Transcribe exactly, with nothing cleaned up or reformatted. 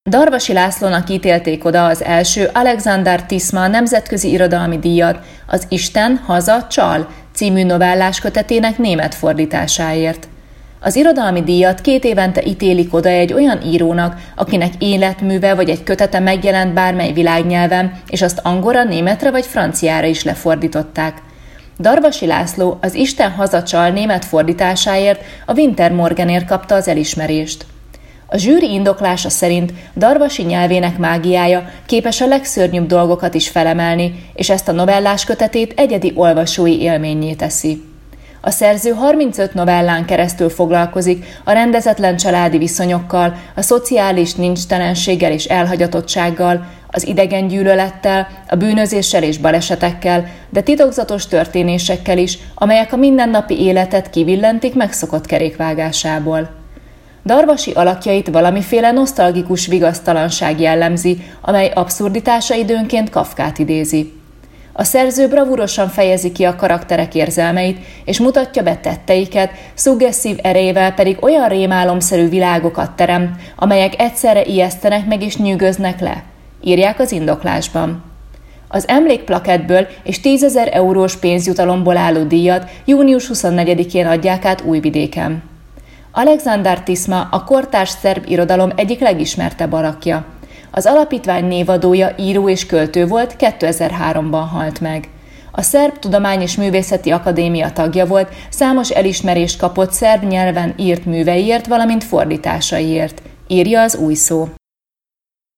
Darvasi Lászlónak ítélték oda az első Alexander Tisma nemzetközi irodalmi díjat az Isten, haza, csal című novellás kötetének német fordításáért. Az irodalmi díjat két évente ítélik oda egy olyan írónak, akinek életműve vagy egy kötete megjelent bármely világnyelven, és azt angolra, németre vagy franciára is lefordították. Darvasi László az Isten, haza, csal német fordításáért a Winter Morgenért kapta az elismerést. A zsűri indoklása szerint Darvasi nyelvének mágiája képes a legszörnyűbb dolgokat is felemelni, és ezt a novellás kötetét egyedi olvasói élménnyé teszi. A szerző harmincöt novellán keresztül foglalkozik a rendezetlen családi viszonyokkal, a szociális nincstelenséggel és elhagyatottsággal, az idegengyűlölettel, a bűnözéssel és balesetekkel, de titokzatos történésekkel is, amelyek a mindennapi életet kivillentik megszokott kerékvágásából. Darvasi alakjait valamiféle nosztalgikus vigasztalanság jellemzi, amely abszurditása időnként Kafkát idézi. A szerző bravúrosan fejezi ki a karakterek érzelmeit, és mutatja be tetteiket, szuggesszív erejével pedig olyan rémálomszerű világokat teremt, amelyek egyszerre ijesztenek meg és nyűgöznek le, írják az indoklásban. Az emlékplakettből és tízezer eurós pénzjutalomból álló díjat június huszonnegyedikén adják át Újvidéken. Alexander Tisma a kortárs szerb irodalom egyik legismertebb alakja. Az alapítvány névadója, író és költő volt, kétezer-háromban halt meg. A Szerb Tudomány- és Művészeti Akadémia tagja volt, számos elismerést kapott szerb nyelven írt műveiért, valamint fordításaiért, írja az Új Szó.